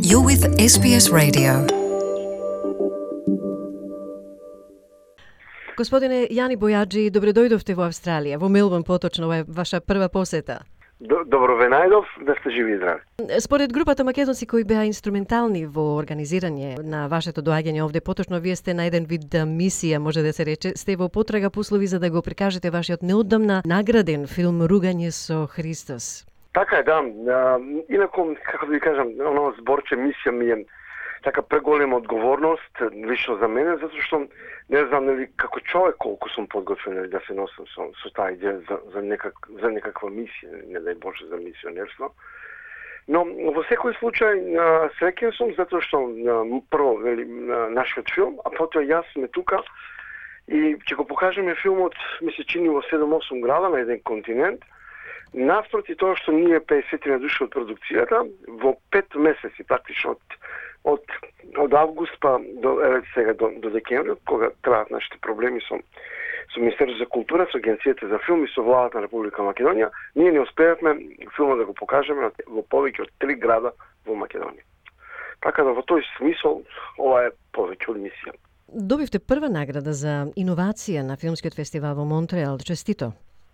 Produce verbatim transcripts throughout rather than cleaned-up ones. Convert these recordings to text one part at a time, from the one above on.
You're with Ес Би Ес Radio. Господине Јани Бојаджи, добредојдовте во Австралија, во Мелбурн поточно, ова е ваша прва посета. Добро ве најдов, да сте живи и здрави. Според групата македонци кои беа инструментални во организирање на вашето доаѓање овде, поточно вие сте на еден вид мисија, може да се рече, сте во потрага по услови за да го прикажете вашиот неодамна награден филм Ругање со Христос. Така е, да. Инаку, како да ви кажам, оно зборче мисија ми е така преголема одговорност лично за мене, затоа што не знам нели како човек колку сум подготвен нели, да се носам со, со таа идеја за, за, некак, за некаква мисија, не дај Боже за мисионерство. Но во секој случај среќен сум затоа што прво нели, нашиот филм, а потоа јас сме тука и ќе го покажеме филмот, ми се чини во седум-осум града на еден континент. Наспроти тоа што ние песет на души од продукцијата, во пет месеци практично од од од август па до еве сега до, до декември, кога траат нашите проблеми со со Министерството за култура, со Агенцијата за филм и со владата на Република Македонија, ние не успеавме филмот да го покажеме во повеќе од три града во Македонија. Така да во тој смисол ова е повеќе од мисија. Добивте прва награда за иновација на филмскиот фестивал во Монтреал. Честито.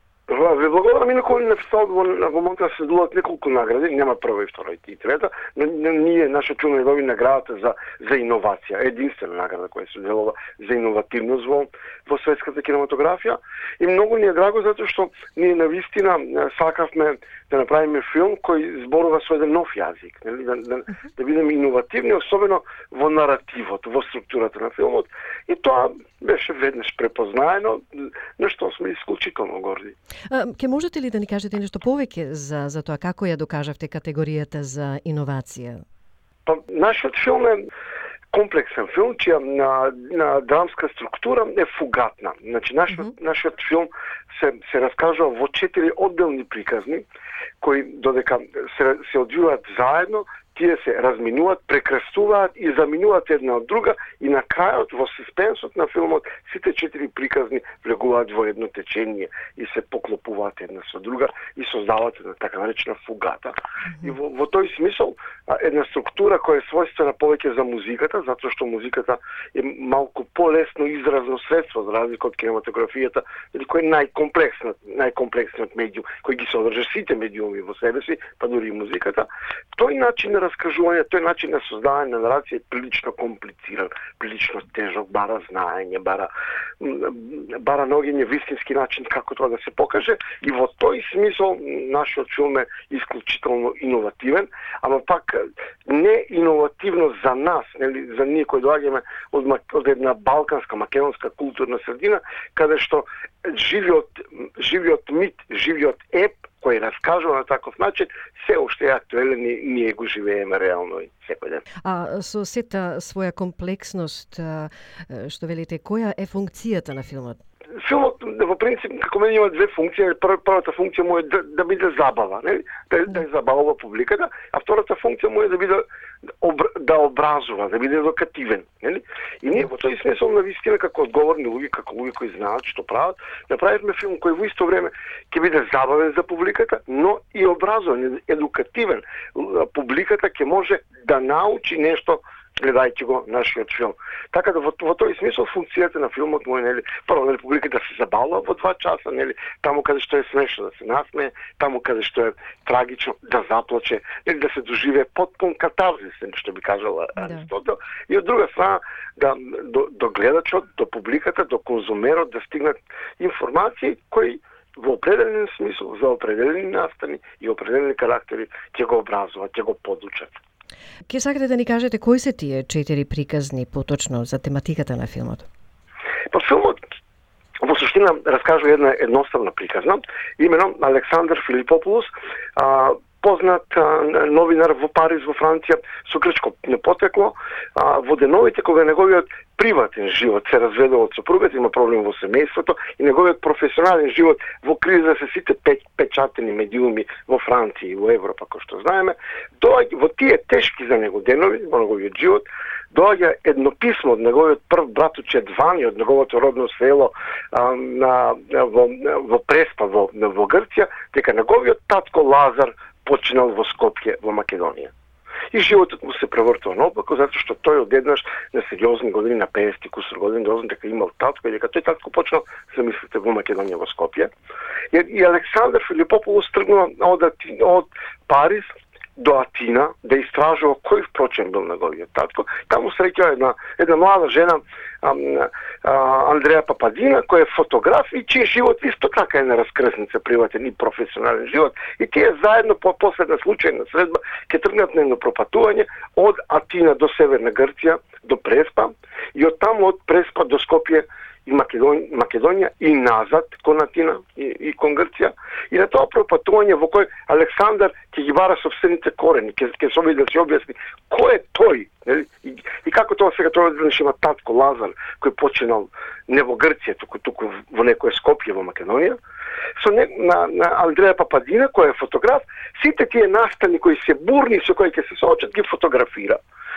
Ве благодарам, инаку на фестивал во Монтреал се доделат неколку награди, нема прва и втора и трета, но ние нашиот филм е доби наградата за за иновација, единствена награда која се делува за иновативност во во светската кинематографија и многу ни е драго затоа што ние навистина сакавме да направиме филм кој зборува со еден нов јазик, нели да, да, да бидеме иновативни, особено во наративот, во структурата на филмот и тоа беше веднаш препознаено, на што сме исклучително горди. Ке можете ли да ни кажете нешто повеќе за за тоа како ја докажавте категоријата за иновација? Па нашиот филм е комплексен филм, чија на, на драмска структура е фугатна. Значи нашиот mm -hmm. нашиот филм се се раскажува во четири одделни приказни кои додека се се одвиваат заедно, тие се разминуваат, прекрстуваат и заминуваат една од друга и на крајот во суспенсот на филмот сите четири приказни влегуваат во едно течение и се поклопуваат една со друга и создаваат една така наречена фугата. Mm -hmm. И во, во тој смисол една структура која е својствена повеќе за музиката, затоа што музиката е малку полесно изразно средство за разлика од кинематографијата, кој е најкомплексниот, најкомплексниот медиум, кој ги содржи сите медиуми во себе си, па дури и музиката. Тој начин на раскажување, тој начин на создавање на нарација е прилично комплициран, прилично тежок, бара знаење, бара бара наоѓање вистински начин како тоа да се покаже и во тој смисол нашиот филм е исклучително иновативен, ама пак не иновативно за нас, нели, за ние кои доаѓаме од, од една балканска, македонска културна средина, каде што живиот живиот мит, живиот еп кој раскажува на таков начин, се уште е актуелен и ние го живееме реално и секој ден. А со сета своја комплексност, што велите, која е функцијата на филмот? Филмот во принцип како мене има две функции. Прв, првата функција му е да, да биде забава, нели? Да, да забавува публиката, а втората функција му е да биде об, да образува, да биде едукативен, нели? И ние во тој смисол навистина како одговорни луѓе, како луѓе кои знаат што прават, направивме филм кој во исто време ќе биде забавен за публиката, но и образован, едукативен. Публиката ќе може да научи нешто гледајќи го нашиот филм. Така да во, во тој смисол функцијата на филмот му е, нели, прво нели публиката да се забавува во два часа, нели, таму каде што е смешно да се насмее, таму каде што е трагично да заплаче, нели, да се доживее потпун катарзис, што би кажала Аристотел, и од друга страна да до, до гледачот, до публиката, до конзумерот да стигнат информации кои во определен смисол, за определени настани и определени карактери ќе го образуваат, ќе го подучат. Ке сакате да ни кажете кои се тие четири приказни поточно за тематиката на филмот? Па филмот во суштина раскажува една едноставна приказна, имено Александар Филипопулос, а, познат а, новинар во Париз, во Франција, со грчко потекло, а, во деновите кога неговиот приватен живот се разведува од сопругата, има проблем во семејството и неговиот професионален живот во криза се сите печатени медиуми во Франција и во Европа, кој што знаеме, доаѓа во тие тешки за него денови, во неговиот живот, доаѓа едно писмо од неговиот прв братуче Вани, од неговото родно село а, на, во, во Преспа, во, во Грција, дека неговиот татко Лазар починал во Скопје, во Македонија. и животот му се превртува наопако, затоа што тој одеднаш на сериозни години, на песет кусур години, дозна дека имал татко и дека тој татко почнал, замислите, во Македонија, во Скопје. И, и Александар Филипополос тргнува од, од Париз до Атина да истражува кој впрочем бил неговиот татко. Таму среќа една една млада жена, а, а, Андреја Пападина, која е фотограф и чиј живот исто така е на раскрсница, приватен и професионален живот. И тие заедно по последна случајна средба ќе тргнат на едно пропатување од Атина до Северна Грција, до Преспа, и од таму од Преспа до Скопје и Македонија, Македонија и назад кон Атина и, и кон Грција. И на тоа пропатување во кој Александар ќе ги бара собствените корени, ќе ќе се обиде да се објасни кој е тој, нели? И, и како тоа сега тоа да има татко Лазар кој починал не во Грција, туку туку во некое Скопје во Македонија. Со не, на, на Андреја Пападина кој е фотограф, сите тие настани кои се бурни со кои ќе се соочат ги фотографира.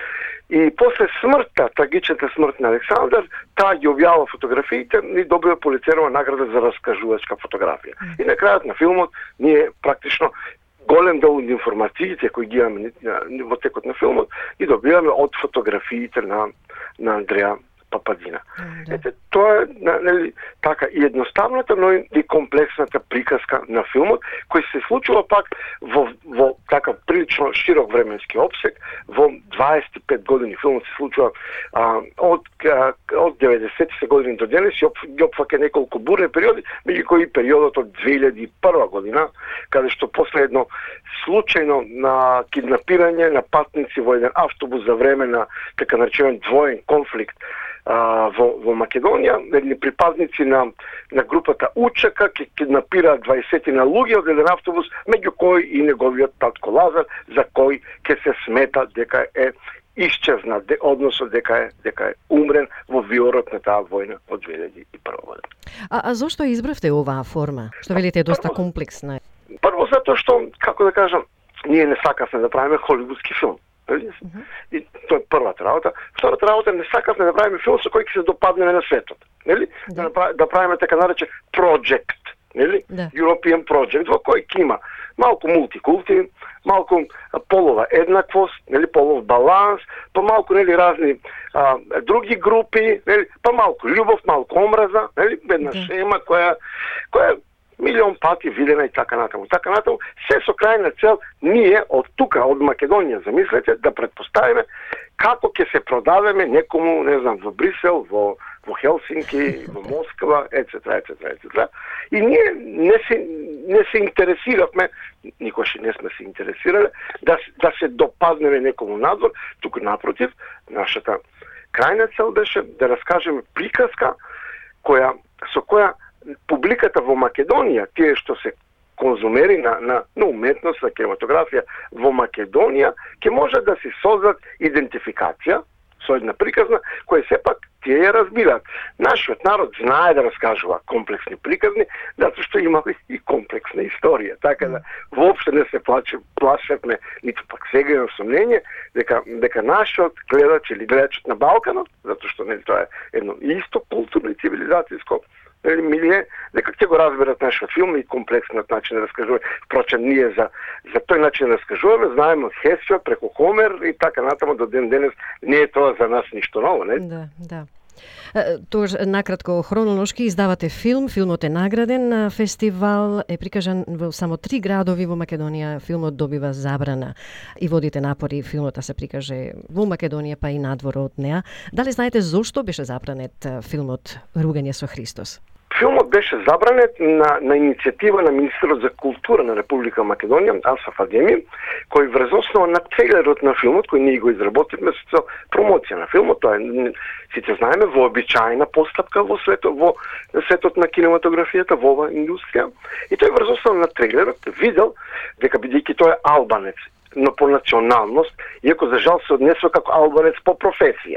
И после смртта, трагичната смрт на Александар, таа ги објавува фотографиите и добива Полицерова награда за раскажувачка фотографија. И на крајот на филмот ние практично голем дел од информациите кои ги имаме во текот на филмот и добиваме од фотографиите на на Андреја Пападина. Mm, да. Ете, тоа е нели така и едноставната, но и комплексната приказка на филмот, кој се случува пак во во така прилично широк временски опсег, во дваесет и пет години филмот се случува а, од а, од деветдесетте години до денес и ги опфаќа неколку бурни периоди, меѓу кои периодот од две илјади и прва година, каде што после едно случајно на киднапирање на патници во еден автобус за време на така наречен двоен конфликт а, во, во Македонија, едни припазници на на групата УЧК ќе киднапираат дваесет на луѓе од еден автобус, меѓу кои и неговиот татко Лазар, за кој ќе се смета дека е исчезна, односно дека е дека е умрен во виорот на таа војна од две илјади и прва година. А, а зошто избравте оваа форма? Што велите е доста прво, комплексна? Прво затоа што, како да кажам, ние не сакавме да правиме холивудски филм. Uh-huh. И тоа е првата работа. Втората работа, не сакавме да правиме филм со кој ќе се допаднеме на светот. Нели? Да, да, да правиме така наречен project, нели? Да. European project, во кој ќе има малку мултикулти, малку полова еднаквост, нели, полов баланс, па малку нели разни а, други групи, нели, па малку љубов, малку омраза, нели, една да. Шема која која милион пати видена и така натаму. Така натаму, се со крајна цел ние од тука, од Македонија, замислете, да предпоставиме како ќе се продадеме некому, не знам, во Брисел, во во Хелсинки, во Москва, ецетра, ецетра, ецетра. И ние не се не се интересиравме, никош не сме се интересирале да да се допаднеме некому надвор, туку напротив, нашата крајна цел беше да раскажеме приказка која со која публиката во Македонија, тие што се конзумери на, на, на уметност, на кинематографија во Македонија, ќе може да се создат идентификација со една приказна, која сепак тие ја разбираат. Нашиот народ знае да раскажува комплексни приказни, затоа што имаме и комплексна историја. Така да воопшто не се плаче, плашевме, ниту пак сега имам сомнение, дека, дека нашиот гледач или гледачот на Балканот, затоа што не, тоа е едно исто културно и цивилизацијско милие, дека ќе го разберат нашиот филм и комплекснат начин да раскажуваме. Впрочем, ние за, за тој начин да раскажуваме, знаеме од Хесио, преку Хомер и така натаму до ден денес не е тоа за нас ништо ново, не? Да, да. Тоа накратко хронолошки издавате филм, филмот е награден на фестивал, е прикажан во само три градови во Македонија, филмот добива забрана и водите напори филмот да се прикаже во Македонија па и надвор од неа. Дали знаете зошто беше забранет филмот Ругање со Христос? Филмот беше забранет на, на иницијатива на Министерот за култура на Република Македонија, Асаф Адеми, кој врз основа на трейлерот на филмот, кој ние го изработивме со цел промоција на филмот, тоа е, сите знаеме, вообичаена постапка во светот, во светот на кинематографијата, во оваа индустрија. И тој врз основа на трейлерот видел дека бидејќи тој е албанец, но по националност, иако за жал се однесува како албанец по професија.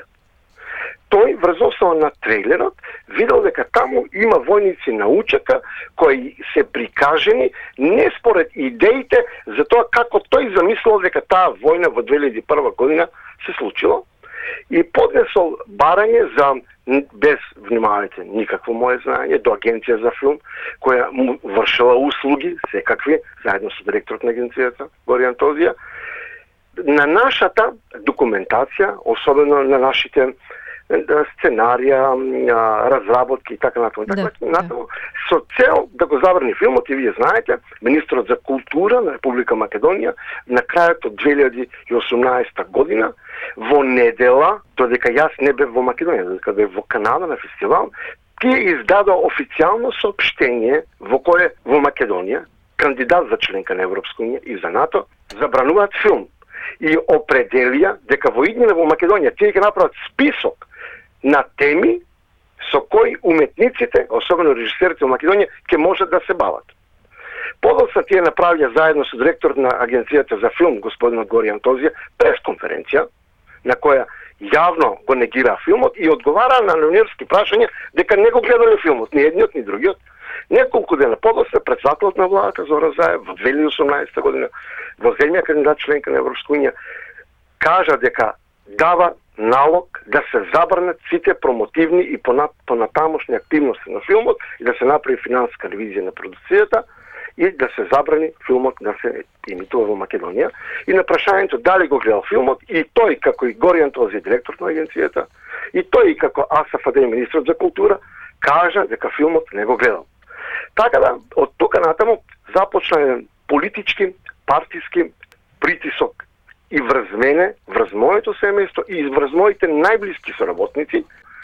Тој врз основа на трейлерот видел дека таму има војници на УЧК кои се прикажени не според идеите за тоа како тој замислил дека таа војна во две илјади и прва година се случила и поднесол барање за, без, внимавајте, никакво моје знаење, до агенција за филм, која му вршила услуги, секакви, заедно со директорот на агенцијата, Горијан Тозија, на нашата документација, особено на нашите сценарија, разработки и така натаму. Да, натаму, со цел да го забрани филмот, и вие знаете, министрот за култура на Република Македонија на крајот од две илјади и осумнаесета година во недела, додека јас не бев во Македонија, додека бев во Канада на фестивал, ти издадо официјално соопштение во кое во Македонија кандидат за членка на Европска унија и за НАТО забрануваат филм и определија дека во иднина во Македонија тие ќе направат список на теми со кои уметниците, особено режисерите во Македонија, ќе можат да се бават. Подоцна тие направија заедно со директор на Агенцијата за филм, господин Горијан Тозија, пресконференција, на која јавно го негира филмот и одговара на новинарски прашања дека не го гледале филмот, ни едниот, ни другиот. Неколку дена подоцна председателот на владата Зора Заев во две илјади и осумнаесета година во земја кандидат членка на Европска унија кажа дека дава налог да се забранат сите промотивни и понатамошни активности на филмот и да се направи финансиска ревизија на продуцијата и да се забрани филмот да се емитува во Македонија. И на прашањето дали го гледал филмот, и тој како и Горијан Този, директор на агенцијата, и тој како Асаф Адеми, министрот за култура, кажа дека филмот не го гледал. Така да, од тука натаму започна еден политички, партиски притисок и врз мене, врз моето семејство и врз моите најблиски соработници,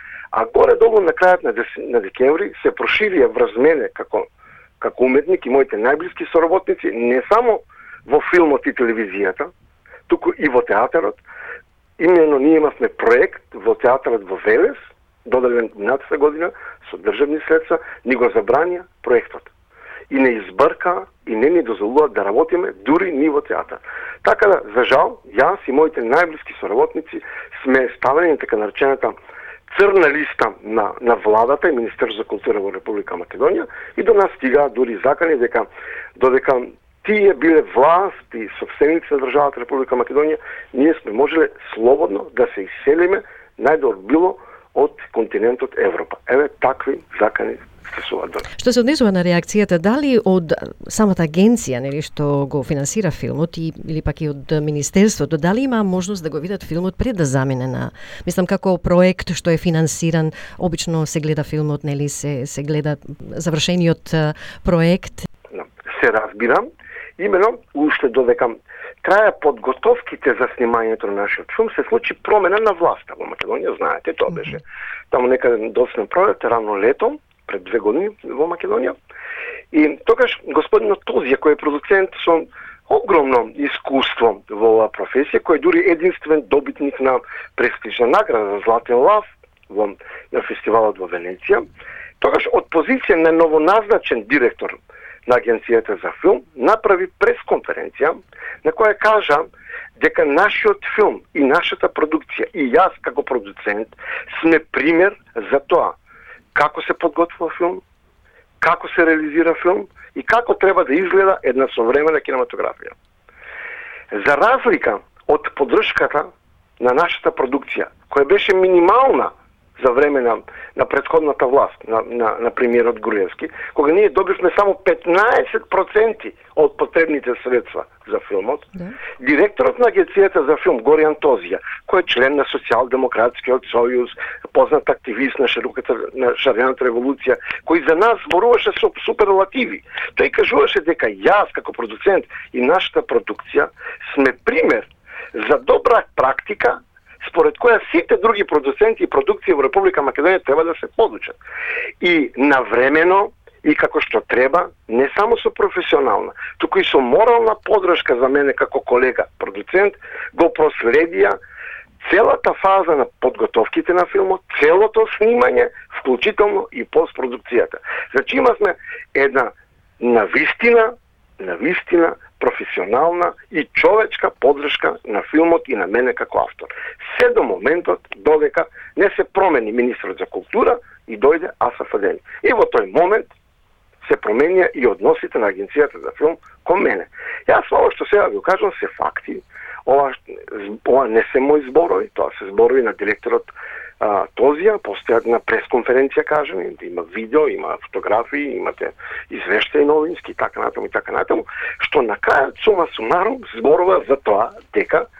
а горе-долу на крајот на, на декември се проширија врз мене како, како уметник и моите најблиски соработници не само во филмот и телевизијата, туку и во театарот. Именно ние имавме проект во театарот во Велес, додаден минатата година со државни средства, ни го забранија проектот. И не избрка и не ни дозволува да работиме дури ни во театар. Така да, за жал, јас и моите најблиски соработници сме ставени на така наречената црна листа на, на владата и Министерство за култура во Република Македонија и до нас стигаат дури закани дека додека тие биле власт и собственици на државата Република Македонија, ние сме можеле слободно да се иселиме најдор било од континентот Европа. Еве такви закани се суват. Што се однесува на реакцијата, дали од самата агенција, нели, што го финансира филмот и, или пак и од Министерството, дали има можност да го видат филмот пред да замине на, мислам, како проект што е финансиран, обично се гледа филмот, нели, се, се гледа завршениот проект? Се разбирам, именно уште додека краја подготовките за снимањето на нашиот филм се случи промена на власта во Македонија, знаете, тоа беше таму некаде доцна пролет, рано лето, пред две години во Македонија. И тогаш господинот Тозија, кој е продуцент со огромно искуство во оваа професија, кој е дури единствен добитник на престижна награда за Златен лав во на фестивалот во Венеција, тогаш од позиција на новоназначен директор на Агенцијата за филм направи пресконференција на која кажа дека нашиот филм и нашата продукција и јас како продуцент сме пример за тоа како се подготвува филм, како се реализира филм и како треба да изгледа една современа кинематографија. За разлика од поддршката на нашата продукција, која беше минимална за време на, на претходната власт, на, на, на премиерот Груевски, кога ние добивме само петнаесет проценти од потребните средства за филмот, да. Директорот на Агенцијата за филм Горијан Тозија, кој е член на Социјалдемократскиот сојуз, познат активист на широката на шарената револуција, кој за нас зборуваше со суперлативи. Тој кажуваше дека јас како продуцент и нашата продукција сме пример за добра практика според која сите други продуценти и продукции во Република Македонија треба да се подучат. И навремено, и како што треба, не само со професионална, туку и со морална подршка за мене како колега продуцент, го проследија целата фаза на подготовките на филмот, целото снимање, вклучително и постпродукцијата. Значи имавме една навистина, навистина професионална и човечка подршка на филмот и на мене како автор. Се до моментот додека не се промени министрот за култура и дојде Асаф Адеми. И во тој момент се променија и односите на Агенцијата за филм кон мене. Јас ова што сега ви кажам се факти. Ова, ова не се мои зборови, тоа се зборови на директорот а, Тозија, постоја на пресконференција, кажем, да има видео, има фотографии, имате извештаи новински и така натаму и така натаму, што на крајот сума сумарум зборува за тоа дека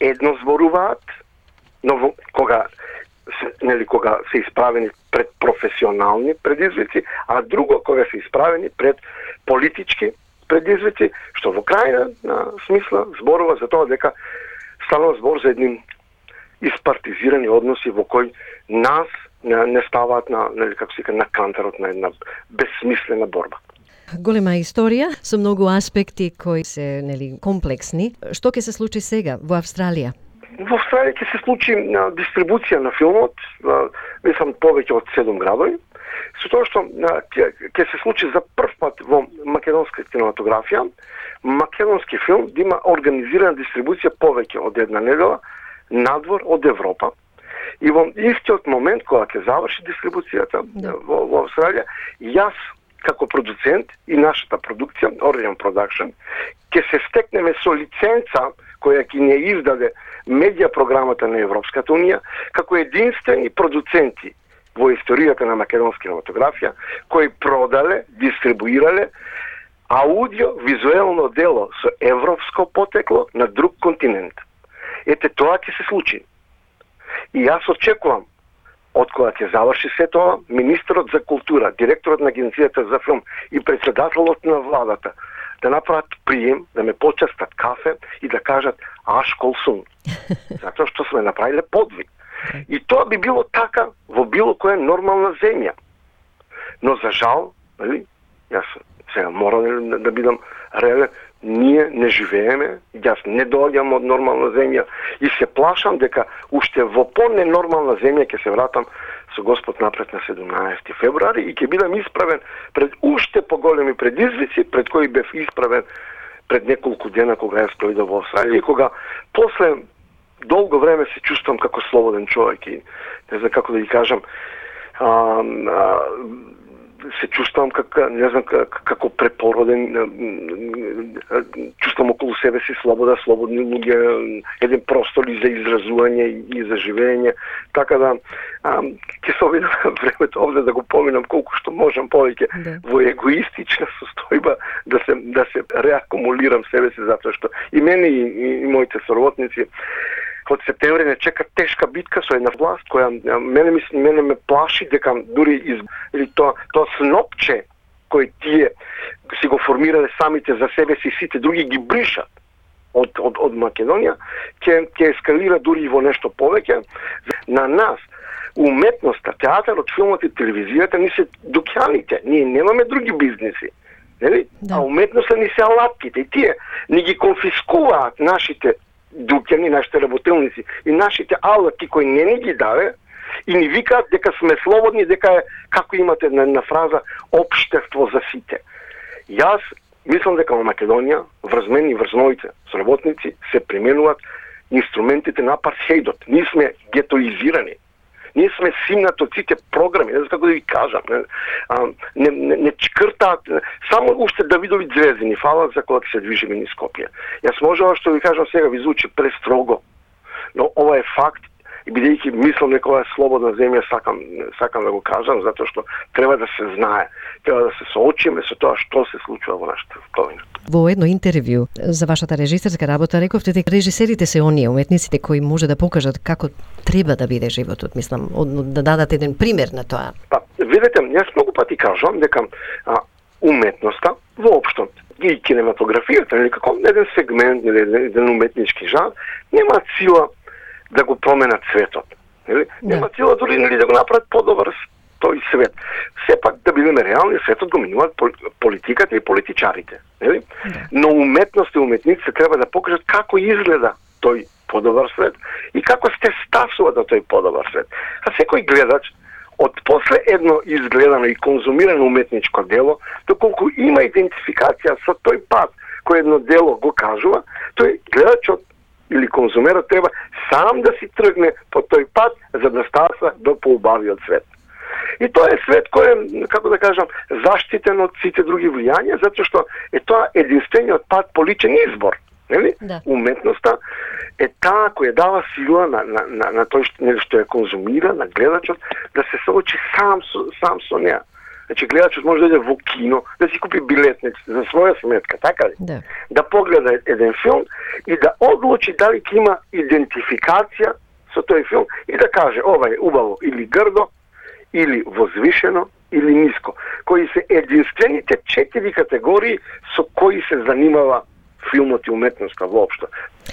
едно зборуваат, но кога се, нели, кога се исправени пред професионални предизвици, а друго кога се исправени пред политички предизвици, што во крајна на смисла зборува за тоа дека станува збор за едни испартизирани односи во кој нас не, не ставаат на, нели, како се на кантерот на една безсмислена борба. Голема историја со многу аспекти кои се нели комплексни. Што ќе се случи сега во Австралија? Во Австралија ќе се случи на дистрибуција на филмот, мислам повеќе од седум градови, со тоа што ќе се случи за прв пат во македонска кинематографија, македонски филм да има организирана дистрибуција повеќе од една недела надвор од Европа. И во истиот момент кога ќе заврши дистрибуцијата да. во, во Австралија, јас како продуцент и нашата продукција, Orion Production, ќе се стекнеме со лиценца која ќе не издаде медија програмата на Европската Унија, како единствени продуценти во историјата на македонска кинематографија, кои продале, дистрибуирале аудио-визуелно дело со европско потекло на друг континент. Ете, тоа ќе се случи. И јас очекувам, од кога ќе заврши се тоа, министерот за култура, директорот на Агенцијата за филм и председателот на владата да направат прием, да ме почестат кафе и да кажат аш колсун. Затоа што сме направиле подвиг. И тоа би било така во било која нормална земја. Но за жал, нали, јас сега морам да бидам реален, ние не живееме, јас не доаѓам од нормална земја и се плашам дека уште во по-ненормална земја ќе се вратам со Господ напред на седумнаесети февруари и ќе бидам исправен пред уште поголеми предизвици пред кои бев исправен пред неколку дена кога јас дојдов во Австралија и кога после долго време се чувствам како слободен човек и не знам како да ги кажам, а, а, се чувствам како, не знам, како препороден, чувствам околу себе си слобода, слободни луѓе, еден простор и за изразување и за живење, така да а, ќе се обидам времето овде да го поминам колку што можам повеќе да. Во егоистична состојба да се да се реакумулирам себе си затоа што и мене и, и, и моите соработници од септември не чека тешка битка со една власт која мене ми мене ме плаши дека дури из или тоа тоа снопче кој тие си го формирале самите за себе си сите други ги бришат од од од Македонија ќе ќе ескалира дури во нешто повеќе на нас. Уметноста, театарот, филмот и телевизијата ни се дуќаните. Ние немаме други бизнеси. Нели? Да. А уметноста ни се алатките и тие ни ги конфискуваат нашите дуќани, нашите работилници и нашите алатки кои не ни ги даве и ни викаат дека сме слободни, дека е, како имате на, на фраза, општество за сите. Јас мислам дека во Македонија врз мен и врз моите соработници се применуваат инструментите на апартхеидот. Ние сме гетоизирани. Ние сме симнат од сите програми, не знам како да ви кажам. Не, а, не, не, не чкртаат, само уште Давидови звезди ни фалат за кога ќе се движиме низ Скопје. Јас можева што ви кажам сега ви звучи престрого, но ова е факт и бидејќи мислам дека ова е слободна земја, сакам, сакам да го кажам, затоа што треба да се знае, треба да се соочиме со тоа што се случува во нашата вклонина. Во едно интервју за вашата режисерска работа рековте дека режисерите се оние уметниците кои може да покажат како треба да биде животот, мислам, да дадат еден пример на тоа. Па, видете, јас многу пати кажам дека а, уметноста воопшто и кинематографијата, нели како еден сегмент, нели еден уметнички жанр, нема сила да го променат светот. Нели? Да. Нема сила дури нели да го направат подобар тој свет. Сепак да бидеме реални, светот го минуваат политиката и политичарите, нели? Да. Но уметност и уметниците треба да покажат како изгледа тој подобар свет и како сте стасува до тој подобар свет. А секој гледач од после едно изгледано и конзумирано уметничко дело, доколку има идентификација со тој пат кој едно дело го кажува, тој гледачот или конзумерот треба сам да си тргне по тој пат за да стаса до поубавиот свет. И тоа е свет кој е, како да кажам, заштитен од сите други влијања, затоа што е тоа единствениот пат по личен избор. Нели? Да. Уметноста е таа која дава сила на, на, на, на тој што, што ја конзумира, на гледачот, да се соочи сам со, сам со неа. Значи гледачот може да иде во кино, да си купи билетница за своја сметка, така ли? Да. Да погледа еден филм и да одлучи дали ќе има идентификација со тој филм и да каже ова е убаво или грдо, или возвишено, или ниско, кои се единствените четири категории со кои се занимава филмот и уметноста воопшто.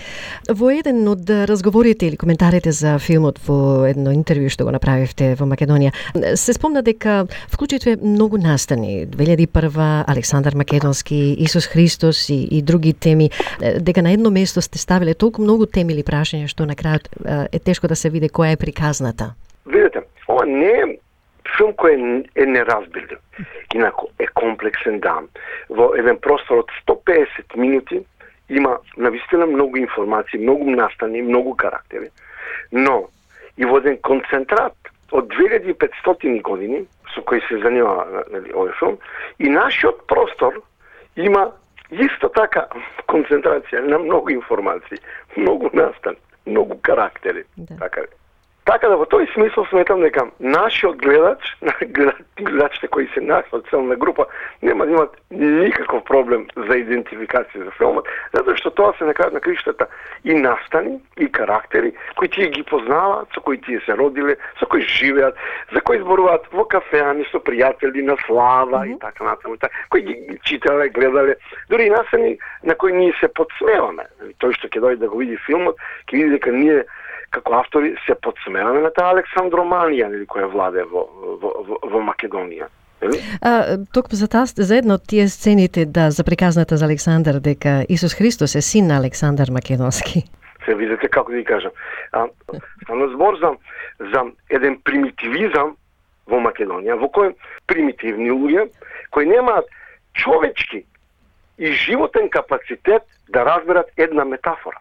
Во еден од разговорите или коментарите за филмот во едно интервју што го направивте во Македонија, се спомна дека вклучитве многу настани. две илјади и прва, Александар Македонски, Исус Христос и, и други теми, дека на едно место сте ставиле толку многу теми или прашања што на крајот е тешко да се види која е приказната. Видете, ова не е филм кој е неразбирлив. Инако е комплексен дан. Во еден простор од сто педесет минути има навистина многу информации, многу настани, многу карактери. Но и во еден концентрат од две илјади и петстотини години со кои се занимава нели, овој филм, и нашиот простор има исто така концентрација на многу информации, многу настани, многу карактери. Да. Така е. Така да во тој смисол сметам дека нашиот гледач, гледачите кои се наша целна група, нема да имат никаков проблем за идентификација за филмот, затоа што тоа се на крајот на криштата и настани, и карактери, кои тие ги познаваат, со кои тие се родиле, со кои живеат, за кои зборуваат во кафеани со пријатели на слава mm-hmm. и така натаму, кои ги читале, гледале, дури и настани на кои ние се подсмеваме. Тој што ќе дојде да го види филмот, ќе види дека ние како автори се подсмеваме на таа Александроманија, нели, која владе во, во, во, во Македонија. А, токму за таа, за едно од тие сцените да за приказната за Александар дека Исус Христос е син на Александар Македонски. Се видите како да ви кажам. А, стана збор за, за еден примитивизам во Македонија, во кој примитивни луѓе кои немаат човечки и животен капацитет да разберат една метафора.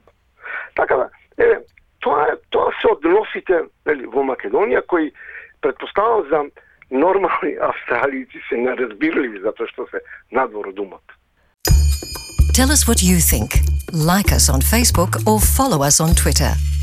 Така да, еве, тоа, тоа се односите нели, во Македонија, кои предпоставам за нормални австралици се неразбирливи затоа што се надвор од умот. Tell us what you think. Like us on Facebook or follow us on Twitter.